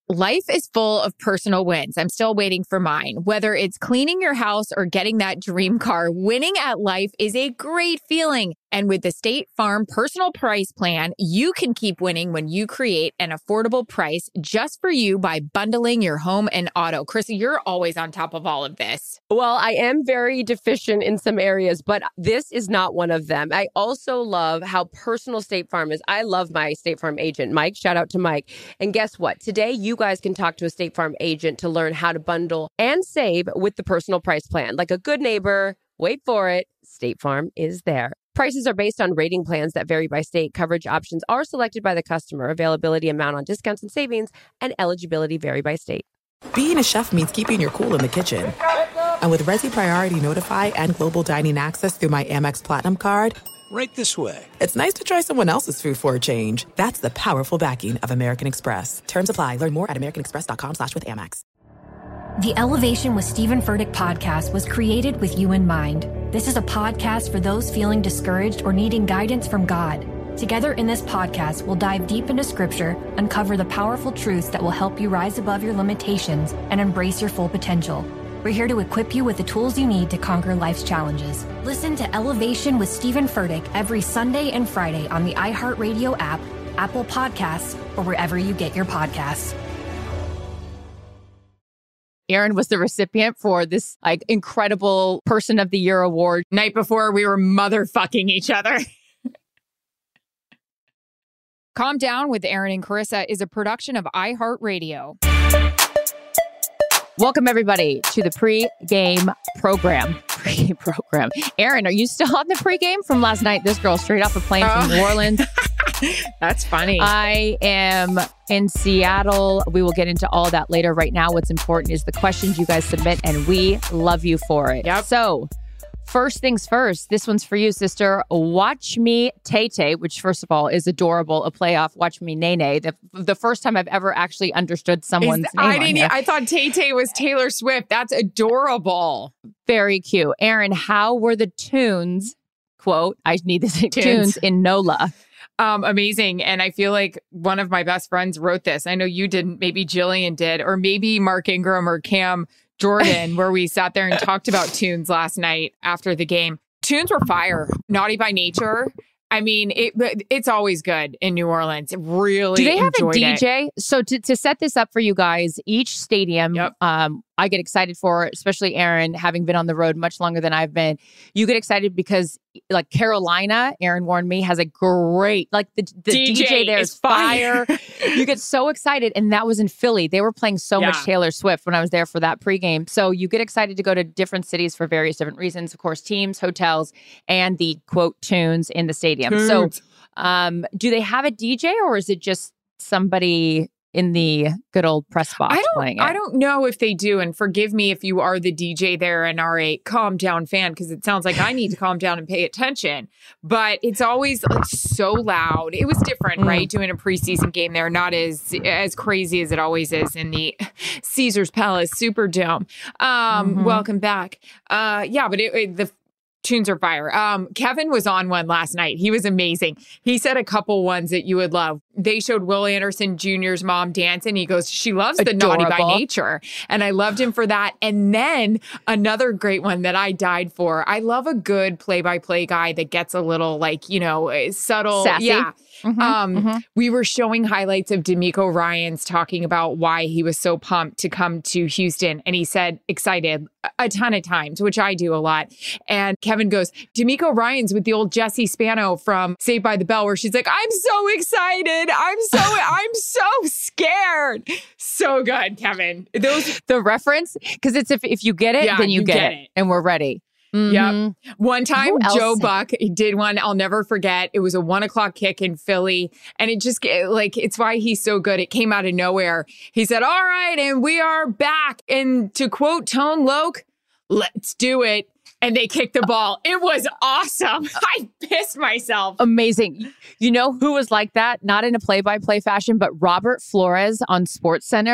Life is full of personal wins. I'm still waiting for mine. Whether it's cleaning your house or getting that dream car, winning at life is a great feeling. And with the State Farm Personal Price Plan, you can keep winning when you create an affordable price just for you by bundling your home and auto. Krista, you're always on top of all of this. Well, I am very deficient in some areas, but this is not one of them. I also love how personal State Farm is. I love my State Farm agent, Mike. Shout out to Mike. And guess what? Today, you guys can talk to a State Farm agent to learn how to bundle and save with the Personal Price Plan. Like a good neighbor, wait for it, State Farm is there. Prices are based on rating plans that vary by state. Coverage options are selected by the customer. Availability, amount on discounts and savings, and eligibility vary by state. Being a chef means keeping your cool in the kitchen. And with Resi Priority Notify and Global Dining Access through my Amex Platinum card, right this way. It's nice to try someone else's food for a change. That's the powerful backing of American Express. Terms apply. Learn more at americanexpress.com/withAmex. The Elevation with Stephen Furtick podcast was created with you in mind. This is a podcast for those feeling discouraged or needing guidance from God. Together in this podcast, we'll dive deep into scripture, uncover the powerful truths that will help you rise above your limitations and embrace your full potential. We're here to equip you with the tools you need to conquer life's challenges. Listen to Elevation with Stephen Furtick every Sunday and Friday on the iHeartRadio app, Apple Podcasts, or wherever you get your podcasts. Erin was the recipient for this incredible Person of the Year award night before we were motherfucking each other. Calm Down with Erin and Carissa is a production of iHeartRadio. Welcome, everybody, to the pre-game program. Pre-game program. Erin, are you still on the pre-game from last night? This girl straight off a plane from New Orleans. That's funny. I am in Seattle. We will get into all of that later. Right now, what's important is the questions you guys submit, and we love you for it. Yep. So, first things first, this one's for you, sister. Watch Me Tay-Tay, which first of all is adorable, a playoff. Watch Me Nene. The first time I've ever actually understood someone's name. I thought Tay-Tay was Taylor Swift. That's adorable. Very cute. Erin, how were the tunes, quote, I need to say tunes in NOLA? Amazing. And I feel like one of my best friends wrote this. I know you didn't, maybe Jillian did, or maybe Mark Ingram or Cam Jordan, where we sat there and talked about tunes last night after the game. Tunes were fire. Naughty by Nature. I mean, it's always good in New Orleans. Really, do they have a DJ? So to set this up for you guys, each stadium, I get excited for, especially Erin, having been on the road much longer than I've been. You get excited because, like Carolina, Erin warned me, has a great, like the DJ there is fire. You get so excited. And that was in Philly. They were playing so much Taylor Swift when I was there for that pregame. So you get excited to go to different cities for various different reasons. Of course, teams, hotels, and the quote tunes in the stadium. Tunes. So do they have a DJ, or is it just somebody in the good old press box playing it? I don't know if they do. And forgive me if you are the DJ there and are a calm down fan, because it sounds like I need to calm down and pay attention. But it's always like so loud. It was different, right? Doing a preseason game there, not as crazy as it always is in the Caesars Palace Superdome. Welcome back. But the tunes are fire. Kevin was on one last night. He was amazing. He said a couple ones that you would love. They showed Will Anderson Jr.'s mom dancing. He goes, she loves the Naughty by Nature. And I loved him for that. And then another great one that I died for. I love a good play-by-play guy that gets a little subtle. Sassy. Yeah. We were showing highlights of D'Amico Ryans talking about why he was so pumped to come to Houston. And he said, excited a ton of times, which I do a lot. And Kevin goes, D'Amico Ryans with the old Jessie Spano from Saved by the Bell, where she's like, I'm so excited. I'm so scared. So good, Kevin. The reference, because it's if you get it, then you get it. And we're ready. Yep. One time, Joe Buck did one I'll never forget. It was a 1:00 kick in Philly. And it just, it's why he's so good. It came out of nowhere. He said, all right, and we are back. And to quote Tone Loc, let's do it. And they kicked the ball. It was awesome. I pissed myself. Amazing. You know who was like that? Not in a play-by-play fashion, but Robert Flores on SportsCenter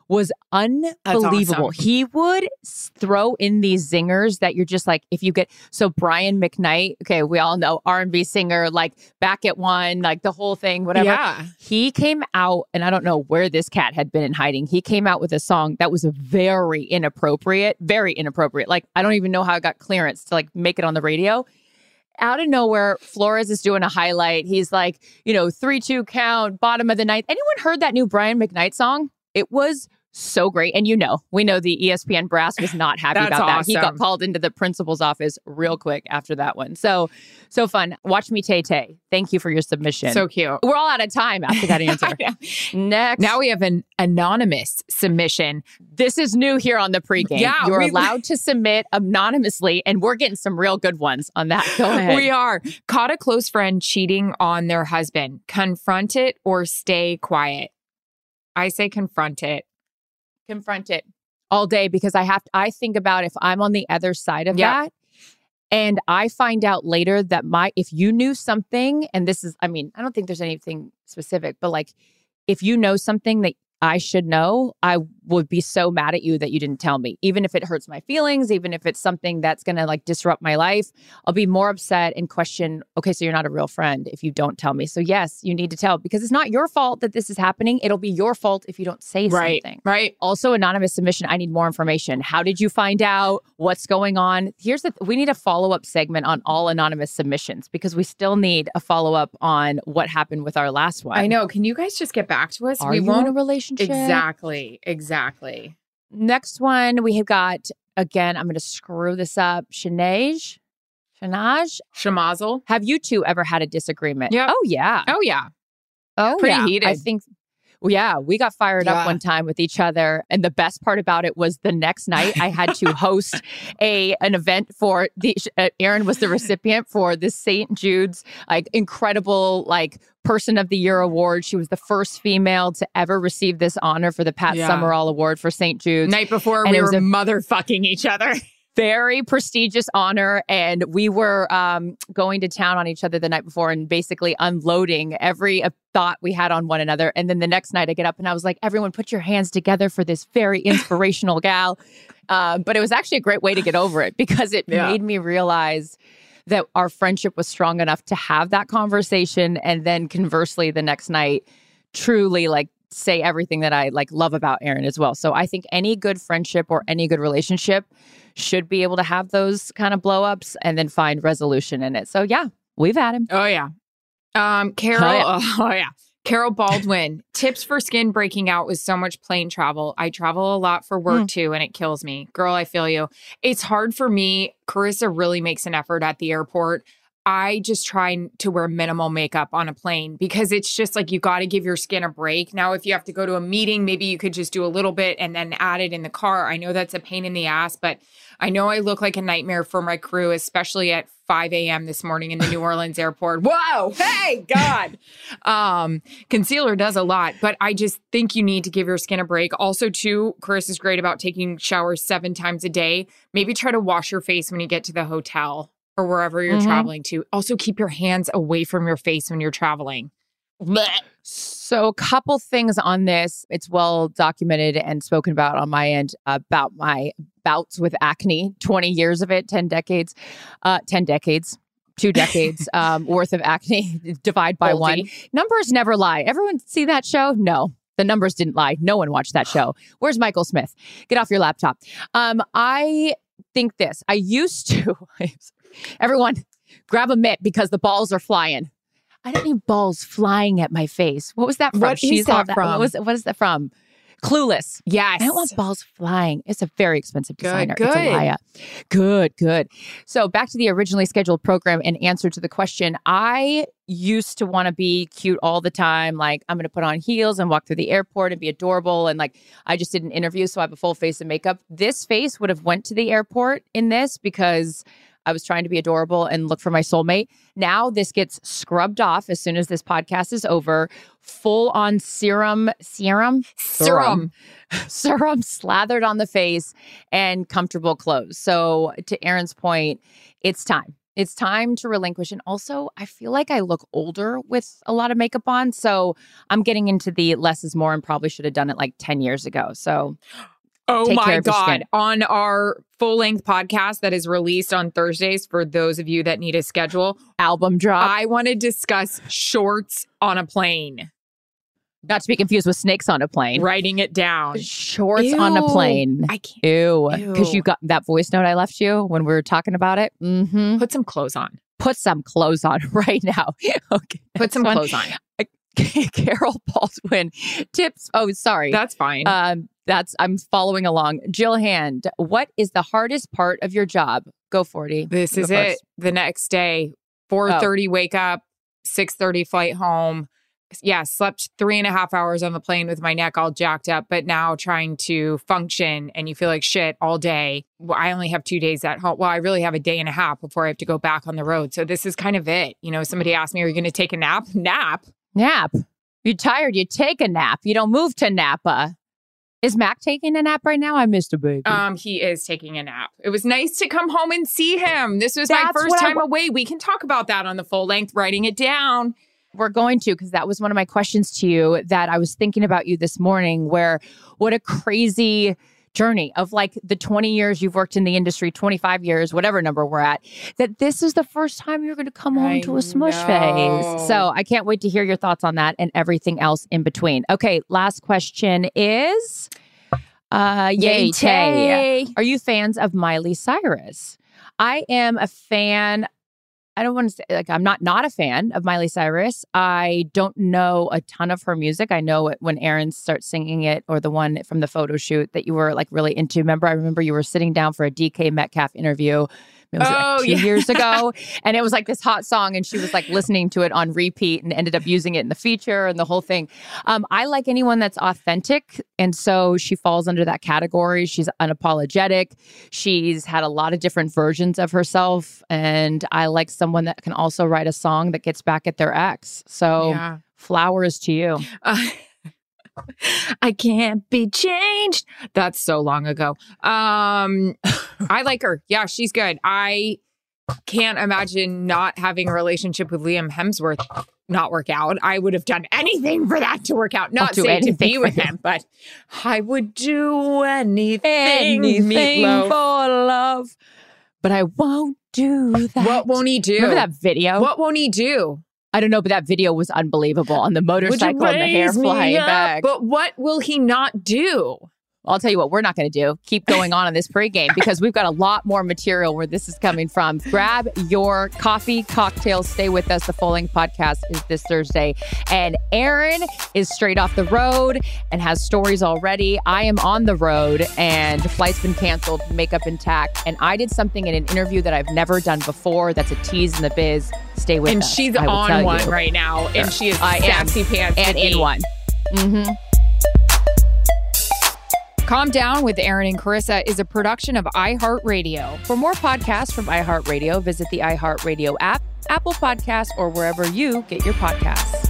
was unbelievable. Awesome. He would throw in these zingers that you're just like, if you get, so Brian McKnight, okay, we all know R&B singer, like Back at One, like the whole thing, whatever. Yeah. He came out, and I don't know where this cat had been in hiding. He came out with a song that was very inappropriate. Like, I don't even know how I got clearance to like make it on the radio. Out of nowhere, Flores is doing a highlight. He's like, 3-2 count, bottom of the ninth. Anyone heard that new Brian McKnight song? It was so great. And we know the ESPN brass was not happy about that. He got called into the principal's office real quick after that one. So fun. Watch me, Tay. Thank you for your submission. So cute. We're all out of time after that answer. Next. Now we have an anonymous submission. This is new here on the pregame. Yeah, You're allowed to submit anonymously, and we're getting some real good ones on that. Go ahead. We are. Caught a close friend cheating on their husband. Confront it or stay quiet. I say confront it. Confront it all day, because I think about if I'm on the other side of that and I find out later that if you knew something, and this is, I don't think there's anything specific, but like if you know something that I should know, I would be so mad at you that you didn't tell me. Even if it hurts my feelings, even if it's something that's going to like disrupt my life, I'll be more upset and question, okay, so you're not a real friend if you don't tell me. So yes, you need to tell, because it's not your fault that this is happening. It'll be your fault if you don't say something. Right. Also, anonymous submission. I need more information. How did you find out? What's going on? We need a follow-up segment on all anonymous submissions, because we still need a follow-up on what happened with our last one. I know. Can you guys just get back to us? Are you in a relationship? Exactly. Next one, we have got, again, I'm going to screw this up. Shanaj? Shamazel. Have you two ever had a disagreement? Yeah. Oh, yeah. Pretty heated. I think, we got fired up one time with each other. And the best part about it was the next night I had to host an event for Erin was the recipient for the St. Jude's incredible Person of the Year award. She was the first female to ever receive this honor for the Pat Summerall Award for St. Jude's. Night before, we were motherfucking each other. Very prestigious honor. And we were going to town on each other the night before and basically unloading every thought we had on one another. And then the next night I get up and I was like, everyone put your hands together for this very inspirational gal. But it was actually a great way to get over it, because it made me realize that our friendship was strong enough to have that conversation. And then conversely, the next night, truly say everything that I love about Erin as well. So I think any good friendship or any good relationship should be able to have those kind of blow ups and then find resolution in it. So yeah, we've had him. Oh yeah. Carol. Carol Baldwin, tips for skin breaking out with so much plane travel. I travel a lot for work too, and it kills me. Girl, I feel you. It's hard for me. Carissa really makes an effort at the airport. I just try to wear minimal makeup on a plane, because it's just you got to give your skin a break. Now, if you have to go to a meeting, maybe you could just do a little bit and then add it in the car. I know that's a pain in the ass, but I know I look like a nightmare for my crew, especially at 5 a.m. this morning in the New Orleans airport. Whoa, hey, God. Concealer does a lot, but I just think you need to give your skin a break. Also, too, Chris is great about taking showers 7 times a day. Maybe try to wash your face when you get to the hotel or wherever you're traveling to. Also, keep your hands away from your face when you're traveling. Blech. So a couple things on this. It's well documented and spoken about on my end about my bouts with acne, 20 years of it, 2 decades worth of acne, divide by 1. Numbers never lie. Everyone see that show? No, the numbers didn't lie. No one watched that show. Where's Michael Smith? Get off your laptop. I think this. I used to, everyone grab a mitt because the balls are flying. I don't need balls flying at my face. What was that from? What is that from? What is that from? Clueless. Yes. I don't want balls flying. It's a very expensive designer. Good. It's Alaya. Good. So back to the originally scheduled program and answer to the question. I used to want to be cute all the time. I'm going to put on heels and walk through the airport and be adorable. And I just did an interview, so I have a full face of makeup. This face would have went to the airport in this because I was trying to be adorable and look for my soulmate. Now this gets scrubbed off as soon as this podcast is over. Full on serum slathered on the face and comfortable clothes. So to Erin's point, it's time. It's time to relinquish. And also, I feel like I look older with a lot of makeup on. So I'm getting into the less is more and probably should have done it like 10 years ago. So oh my God. On our full-length podcast that is released on Thursdays, for those of you that need a schedule, album drop, I want to discuss shorts on a plane. Not to be confused with snakes on a plane. Writing it down. Shorts on a plane. I can't. Ew. Because you got that voice note I left you when we were talking about it. Mm-hmm. Put some clothes on. Put some clothes on right now. Okay. Put some clothes on. Carol Baldwin tips. Oh, sorry. That's fine. I'm following along. Jill Hand, what is the hardest part of your job? Go 40. This is it. The next day, 4:30 wake up, 6:30 flight home. Yeah, slept 3.5 hours on the plane with my neck all jacked up, but now trying to function and you feel like shit all day. Well, I only have 2 days at home. Well, I really have a day and a half before I have to go back on the road. So this is kind of it. You know, somebody asked me, are you going to take a nap? Nap. You're tired. You take a nap. You don't move to Napa. Is Mac taking a nap right now? I missed a baby. He is taking a nap. It was nice to come home and see him. This was my first time away. We can talk about that on the full length, writing it down. We're going to, because that was one of my questions to you that I was thinking about you this morning, where what a crazy journey of like the 20 years you've worked in the industry, 25 years, whatever number we're at, that this is the first time you're going to come home to a smush phase. So I can't wait to hear your thoughts on that and everything else in between. Okay, last question is, Yay Tay. Are you fans of Miley Cyrus? I am a fan. I don't want to say, like, I'm not a fan of Miley Cyrus. I don't know a ton of her music. I know it when Aaron starts singing it, or the one from the photo shoot that you were like really into. I remember you were sitting down for a DK Metcalf interview. It was like 2 years ago. And it was like this hot song. And she was like listening to it on repeat and ended up using it in the feature and the whole thing. I like anyone that's authentic. And so she falls under that category. She's unapologetic. She's had a lot of different versions of herself. And I like someone that can also write a song that gets back at their ex. So flowers to you. I can't be changed. That's so long ago. I like her. Yeah, she's good. I can't imagine not having a relationship with Liam Hemsworth not work out. I would have done anything for that to work out. Not say to be with him, but I would do anything for love. But I won't do that. What won't he do? Remember that video? What won't he do? I don't know, but that video was unbelievable on the motorcycle and the hair flying back. But what will he not do? I'll tell you what we're not going to do. Keep going on this pregame because we've got a lot more material where this is coming from. Grab your coffee, cocktails. Stay with us. The Full Length Podcast is this Thursday. And Aaron is straight off the road and has stories already. I am on the road and the flight's been canceled, makeup intact. And I did something in an interview that I've never done before. That's a tease in the biz. Stay with us. And she's on one right now. And she is sassy pants. And in one. Mm-hmm. Calm Down with Aaron and Carissa is a production of iHeartRadio. For more podcasts from iHeartRadio, visit the iHeartRadio app, Apple Podcasts, or wherever you get your podcasts.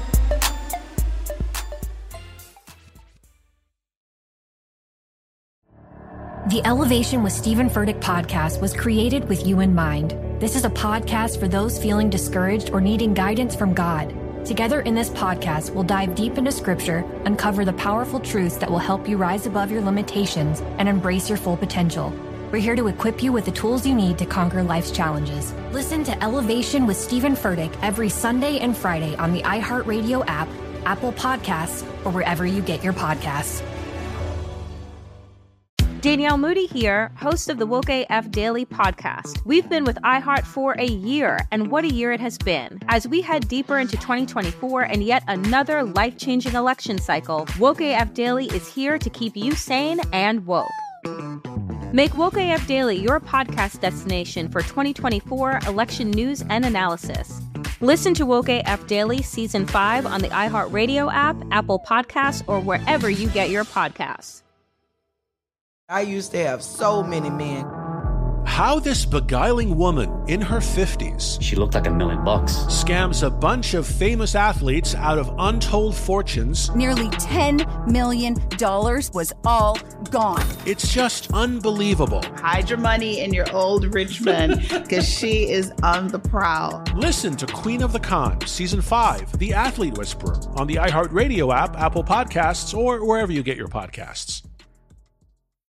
The Elevation with Stephen Furtick podcast was created with you in mind. This is a podcast for those feeling discouraged or needing guidance from God. Together in this podcast, we'll dive deep into scripture, uncover the powerful truths that will help you rise above your limitations and embrace your full potential. We're here to equip you with the tools you need to conquer life's challenges. Listen to Elevation with Stephen Furtick every Sunday and Friday on the iHeartRadio app, Apple Podcasts, or wherever you get your podcasts. Danielle Moody here, host of the Woke AF Daily podcast. We've been with iHeart for a year, and what a year it has been. As we head deeper into 2024 and yet another life-changing election cycle, Woke AF Daily is here to keep you sane and woke. Make Woke AF Daily your podcast destination for 2024 election news and analysis. Listen to Woke AF Daily Season 5 on the iHeartRadio app, Apple Podcasts, or wherever you get your podcasts. I used to have so many men. How this beguiling woman in her 50s, she looked like $1 million, scams a bunch of famous athletes out of untold fortunes. Nearly $10 million was all gone. It's just unbelievable. Hide your money in your old rich man, because she is on the prowl. Listen to Queen of the Con, Season 5, The Athlete Whisperer, on the iHeartRadio app, Apple Podcasts, or wherever you get your podcasts.